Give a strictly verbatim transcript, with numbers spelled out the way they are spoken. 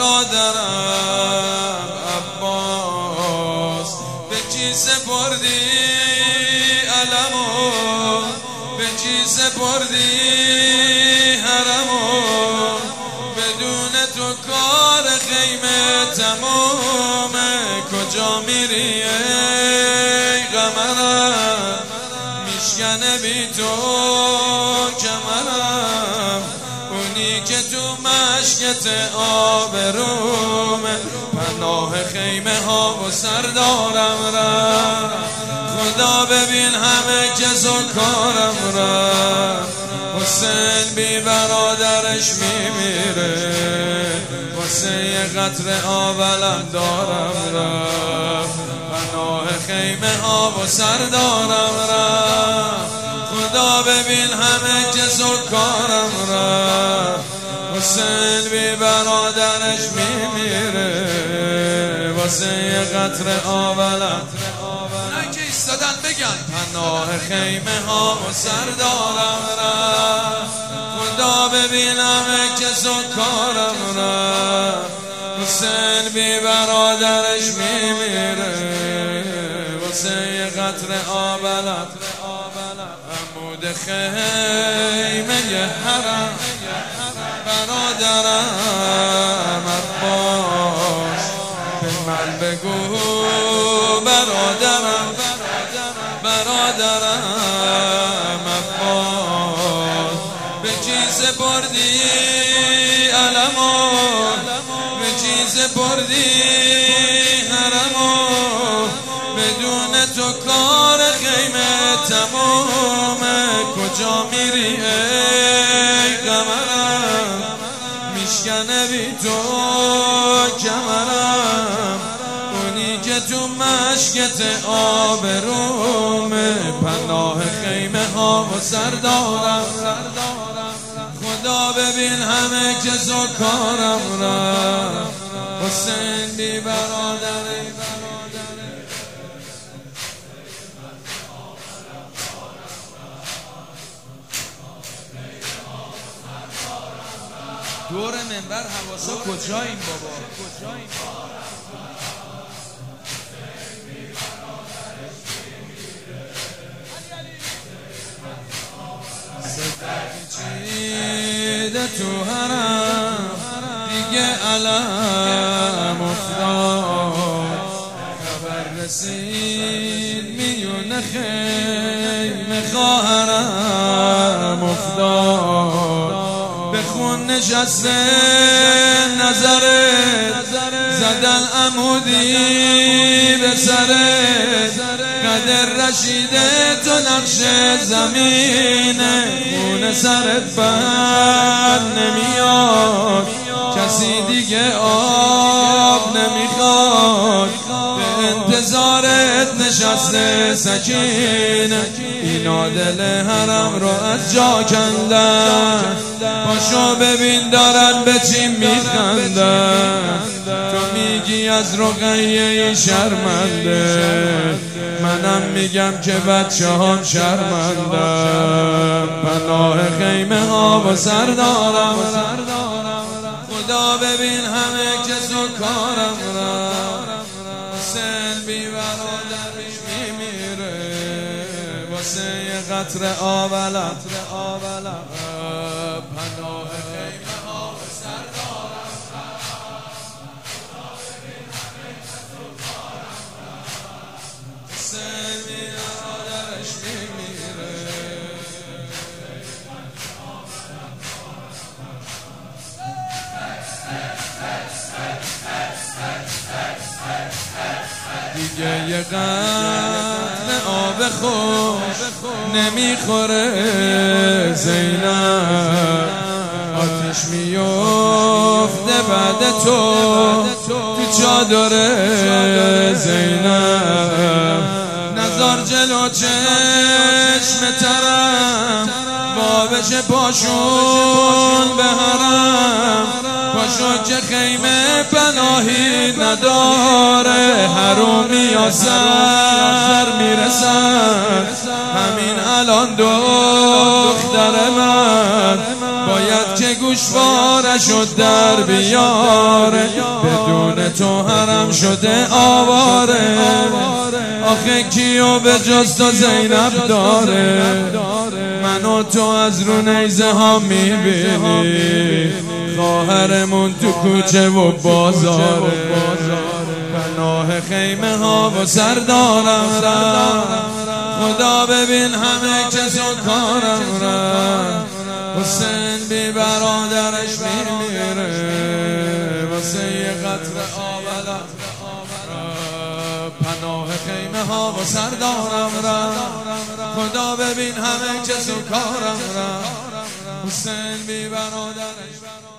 برادرم عباس، به کی سپردی علمو، به کی سپردی حرمو، بدون تو کار خیمه تمومه. کجا میری ای قمرم، میشکنه بی تو کمرم، اونی که تو مشکت آبرومه. پناه خیمه ها و سردارم رفت، خدا ببین همه کس و کارم رفت. حسین بی برادرش میمیره، واسه یه قطره آولم دارم رفت. پناه خیمه ها و سردارم رفت، خدا ببین همه کس و کارم رفت. حسین بی برادرش میمیره، واسه یه قطره آولم. اونایی که ایستادن بگن پناه خیمه ها و سردارم رفت، خدا ببین همه کس و کارم رفت. حسین بی برادرش میمیره، واسه یه قطره آبلم. عمود خیمه یه حرم برادرم عباس، به من بگو برادرم برادرم عباس، به کی سپردی علمو، به کی سپردی حرمو، بدون تو کار خیمه تمومه. کجا میری ای قمرم، میشکنه بی تو کمرم، اونی که تو مشکت آبرومه. پناه خیمه ها و سردارم، خدا ببین همه کس و کارم رفت. حسین بی برادره، دور منبر حواسا کجاییم بابا؟ چیده تو حرم دیگه علم افتاد، خبر رسید میونه خیمه خواهرم افتاد. به خون نشسته نظرت، زدن عمودی به سرت، قدر رشیده تو نقش زمینه. خون سرت بر نمیاد، کسی دیگه آب نمیخواد، به انتظارت نشسته سکینه. اینا دل حرم رو از جا کندن، پاشو ببین دارن به چی میخندن. تو میگی از رقیه شرمنده، منم میگم که بچه هم شرمندم. پناه خیمه ها و سردارم، خدا ببین همه کس و کارم رفت. حسین بی برادرش میمیره، واسه یه قطره آولم. پناه خیمه ها و سردارم رفت، خدا ببین همه کس و کارم رفت. حسین بی برادرش میمیره. دیگه یه قطره آب خوش نمیخوره زینب، آتش میفته بعد تو تو چادر زینب. نظر جلو چشم ترم، بابش پاشون به حرم. پاشو که خیمه پناهی نداره، حرومی یا سر میرسن. همین الان دختر من باید باید که گوشواره شد در بیاره، بدون تو حرم شده آواره. آخه کیو به جز تو زینب داره، من و تو از رو نیزه ها میبینی، خواهرمون تو کوچه و بازاره. پناه خیمه ها و سردارم رفت، خدا ببین همه کس و کارم رفت. حسین بی برادرش میمیره، واسه یه قطره آب پناه خیمه ها و سردارم رفت، خدا ببین همه کس و کارم رفت. حسین بی برادرش